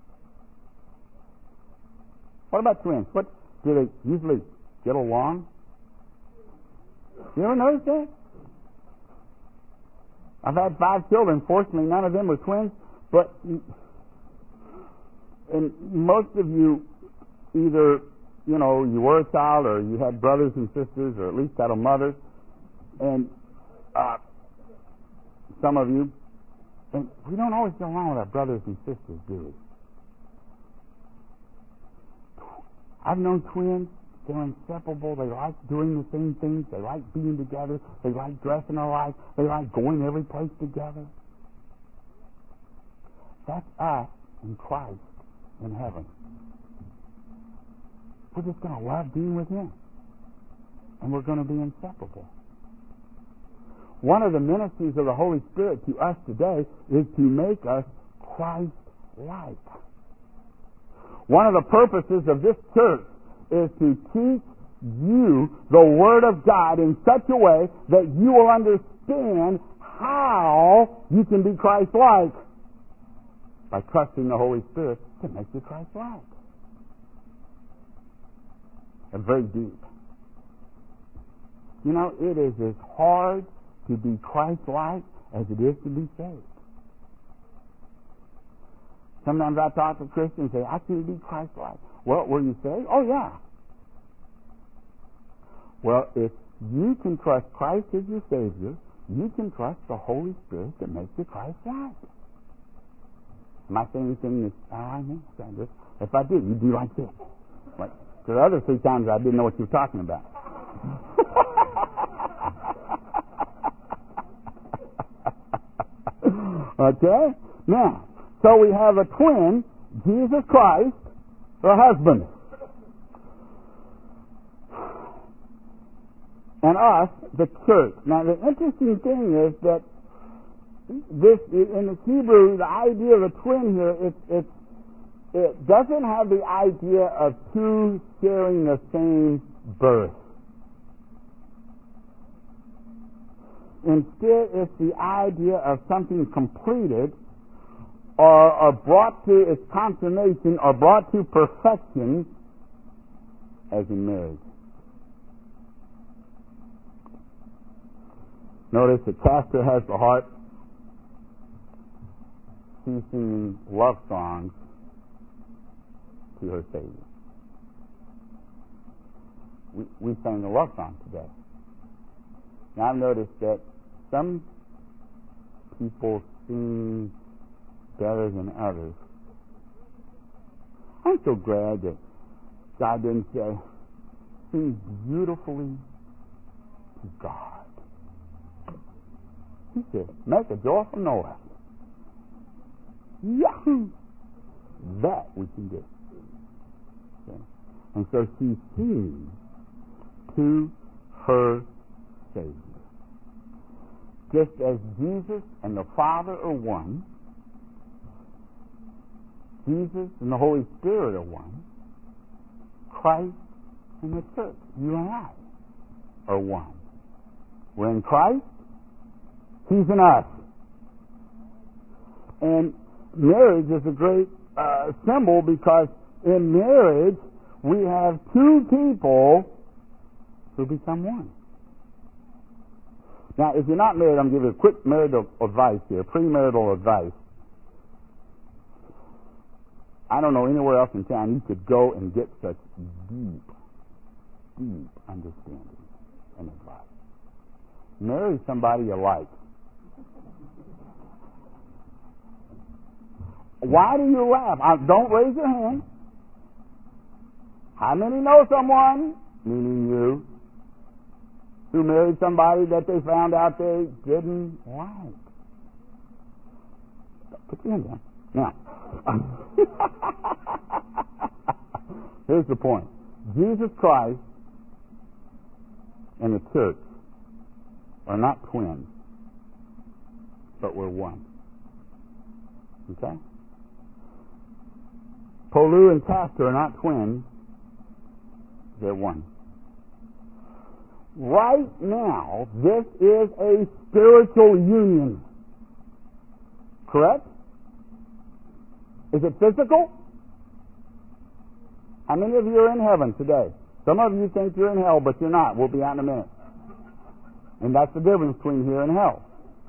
What about twins? What do they usually get along? You ever notice that? I've had 5 children. Fortunately, none of them were twins. But and most of you either, you were a child or you had brothers and sisters or at least had a mother. And some of you, and we don't always get along with our brothers and sisters, do we? I've known twins. They're inseparable. They like doing the same things. They like being together. They like dressing alike. They like going every place together. That's us in Christ in heaven. We're just going to love being with Him. And we're going to be inseparable. One of the ministries of the Holy Spirit to us today is to make us Christ-like. One of the purposes of this church is to teach you the Word of God in such a way that you will understand how you can be Christ-like by trusting the Holy Spirit to make you Christ-like. And very deep. You know, it is as hard to be Christ-like as it is to be saved. Sometimes I talk to Christians and say, I can be Christ-like. Well, were you saved? Oh, yeah. Well, if you can trust Christ as your Savior, you can trust the Holy Spirit to make you Christ-like. Am I saying anything that's, I mean, if I did, you'd do like this. Because the other 3 times I didn't know what you were talking about. Okay? Now, so we have a twin, Jesus Christ, the husband. And us, the church. Now, the interesting thing is that this, in the Hebrew, the idea of a twin here, it doesn't have the idea of two sharing the same birth. Instead, it's the idea of something completed or brought to its consummation or brought to perfection as in marriage. Notice that Castor has the heart. She's singing love songs to her Savior. We sang a love song today. Now I've noticed that some people sing better than others. I'm so glad that God didn't say, sing beautifully to God. He said, make a joyful noise. Yahoo! That we can do. Okay. And so she sings to her Savior. Just as Jesus and the Father are one, Jesus and the Holy Spirit are one, Christ and the church, you and I, are one. We're in Christ, He's in us. And marriage is a great symbol because in marriage we have two people who become one. Now, if you're not married, I'm going to give you a quick marital advice here, premarital advice. I don't know anywhere else in town you could go and get such deep understanding and advice. Marry somebody you like. Why do you laugh? Don't raise your hand. How many know someone, meaning you, who married somebody that they found out they didn't like? Put your hand down. Now, here's the point. Jesus Christ and the church are not twins, but we're one. Okay? Polu and Castor are not twins, they're one. Right now, this is a spiritual union. Correct? Is it physical? How many of you are in heaven today? Some of you think you're in hell, but you're not. We'll be out in a minute. And that's the difference between here and hell.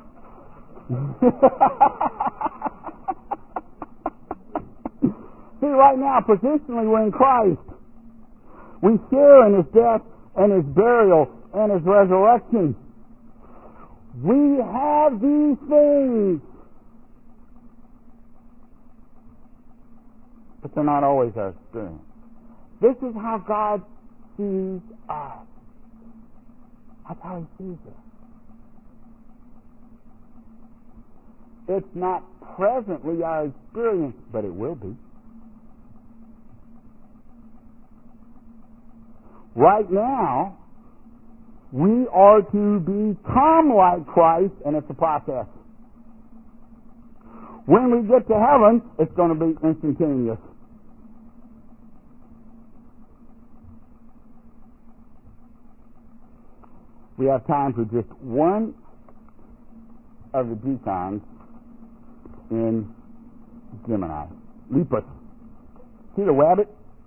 See, right now, positionally, we're in Christ. We share in His death and His burial and His resurrection. We have these things. But they're not always our experience. This is how God sees us. That's how He sees us. It's not presently our experience, but it will be. Right now, we are to become like Christ, and it's a process. When we get to heaven, it's going to be instantaneous. We have time for just one of the deacons in Gemini. Lepus. See the rabbit?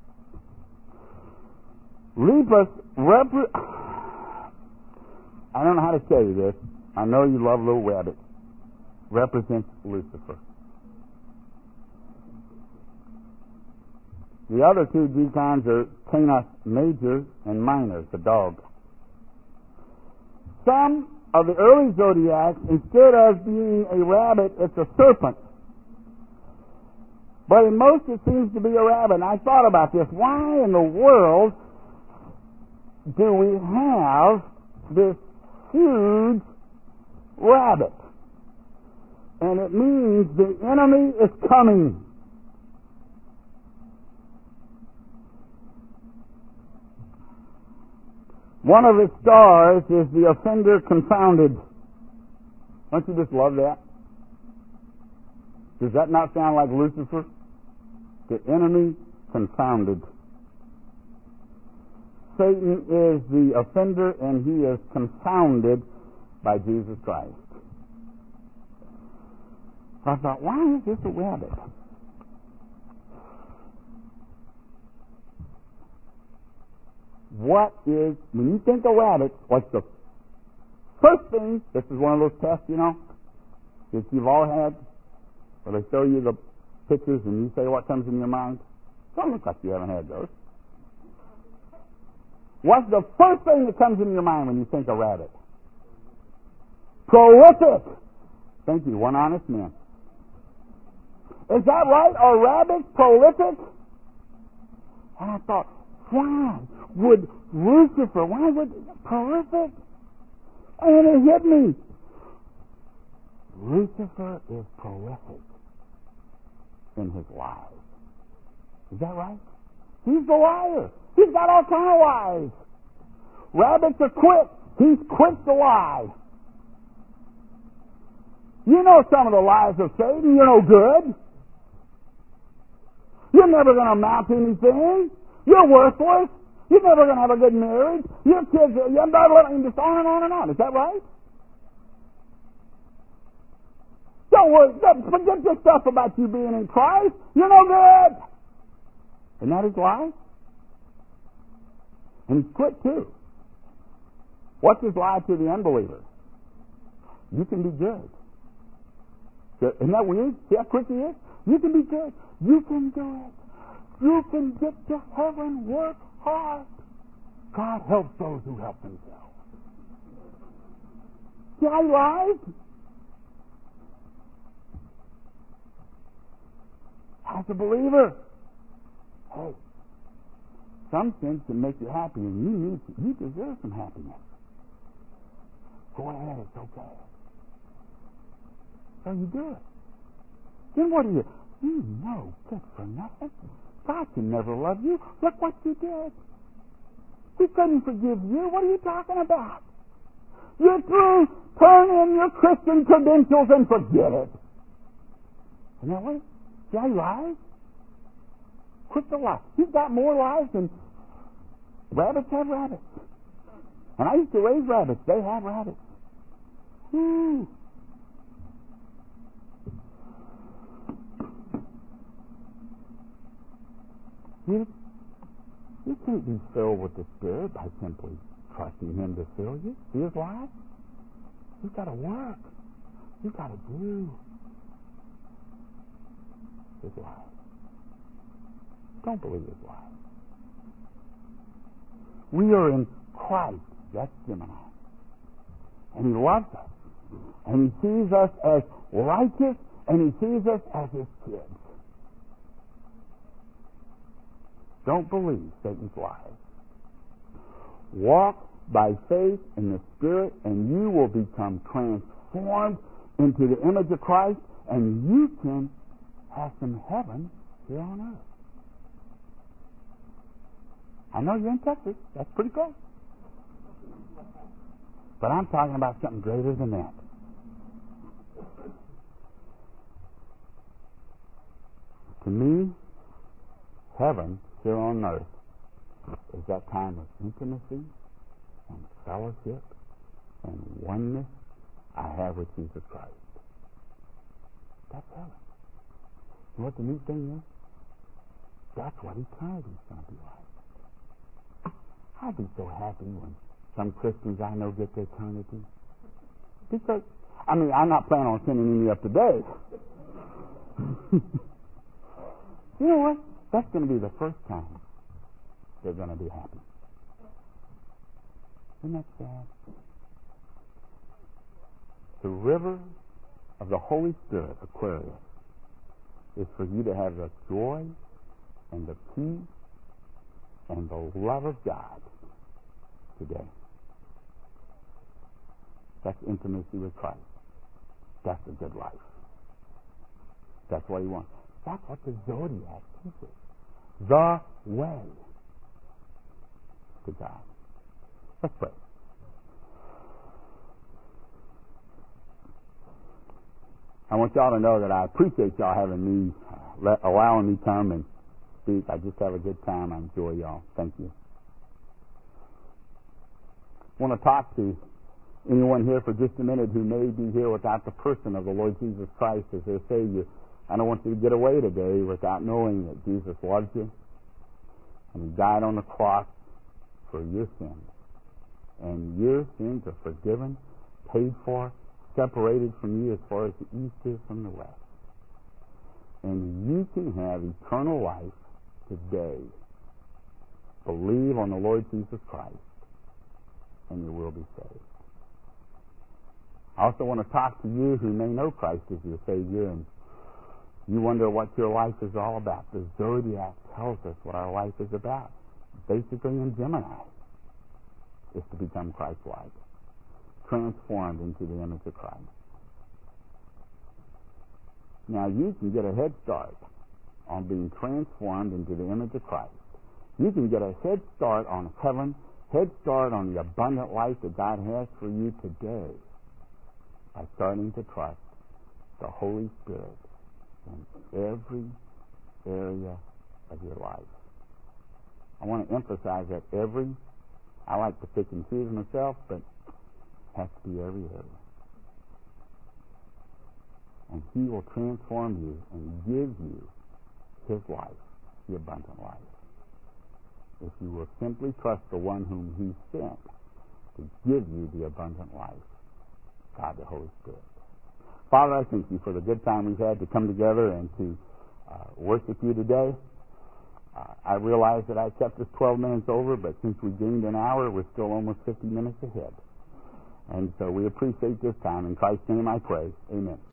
Lepus I don't know how to tell you this. I know you love little rabbits. Represents Lucifer. The other two deacons are Canis Major and Minor, the dog. Some of the early zodiacs, instead of being a rabbit, it's a serpent. But in most it seems to be a rabbit. And I thought about this. Why in the world do we have this huge rabbit? And it means the enemy is coming. One of its stars is the offender confounded. Don't you just love that? Does that not sound like Lucifer? The enemy confounded. Satan is the offender, and he is confounded by Jesus Christ. I thought, why is this a rabbit? What is, when you think of rabbits, what's the first thing? This is one of those tests, you know, that you've all had, where they show you the pictures and you say what comes in your mind. Don't look like you haven't had those. What's the first thing that comes in your mind when you think of rabbit? Prolific. Thank you, one honest man. Is that right? Are rabbits prolific? And I thought, why would Lucifer, why would prolific? And it hit me. Lucifer is prolific in his lies. Is that right? He's the liar. He's got all kind of lies. Rabbits are quick. He's quick to lie. You know some of the lies of Satan. You're no good. You're never going to amount to anything. You're worthless. You're never going to have a good marriage. Your kids are young, and just on and on and on. Is that right? Don't worry. Forget this stuff about you being in Christ. You're no good. Isn't that his lie? And he's quick too. What's his lie to the unbeliever? You can be good. Isn't that weird? See how quick he is? You can be good. You can do it. You can get to heaven. Work hard. God helps those who help themselves. See how he lies? As a believer, hey, some things can make you happy, and you deserve some happiness. Go ahead, it's okay. So you do it. Then what do you? You know, good for nothing. God can never love you. Look what you did. He couldn't forgive you. What are you talking about? You're through. Turn in your Christian credentials and forget it. Isn't that way? See how he lies? Quit the lie. He's got more lies than rabbits have rabbits. And I used to raise rabbits. They have rabbits. Woo. You can't be filled with the Spirit by simply trusting Him to fill you. See His life? You've got to work. You've got to do His life. Don't believe His life. We are in Christ. That's Gemini. And He loves us. And He sees us as righteous, and He sees us as His kids. Don't believe Satan's lies. Walk by faith in the Spirit, and you will become transformed into the image of Christ, and you can have some heaven here on earth. I know you're in Texas. That's pretty close. But I'm talking about something greater than that. To me, heaven here on earth is that time of intimacy and fellowship and oneness I have with Jesus Christ. That's heaven. You know what the neat thing is? That's what eternity's going to be like. I'd be so happy when some Christians I know get to eternity. Because, I'm not planning on sending any up today. You know what? That's going to be the first time they're going to be happy. Isn't that sad? The river of the Holy Spirit, Aquarius, is for you to have the joy and the peace and the love of God today. That's intimacy with Christ. That's a good life. That's what he wants. That's what the zodiac teaches. The way to God. Let's pray. I want y'all to know that I appreciate y'all having me, allowing me come and speak. I just have a good time. I enjoy y'all. Thank you. I want to talk to anyone here for just a minute who may be here without the person of the Lord Jesus Christ as their Savior. I don't want you to get away today without knowing that Jesus loves you and He died on the cross for your sins. And your sins are forgiven, paid for, separated from you as far as the east is from the west. And you can have eternal life today. Believe on the Lord Jesus Christ, and you will be saved. I also want to talk to you who may know Christ as your Savior, and you wonder what your life is all about. The zodiac tells us what our life is about. Basically, in Gemini, is to become Christ-like, transformed into the image of Christ. Now, you can get a head start on being transformed into the image of Christ. You can get a head start on heaven, head start on the abundant life that God has for you today by starting to trust the Holy Spirit in every area of your life. I want to emphasize that every, I like to pick and choose myself, but it has to be every area. And He will transform you and give you His life, the abundant life. If you will simply trust the one whom He sent to give you the abundant life, God the Holy Spirit. Father, I thank you for the good time we've had to come together and to worship you today. I realize that I kept us 12 minutes over, but since we gained an hour, we're still almost 50 minutes ahead. And so we appreciate this time. In Christ's name I pray. Amen.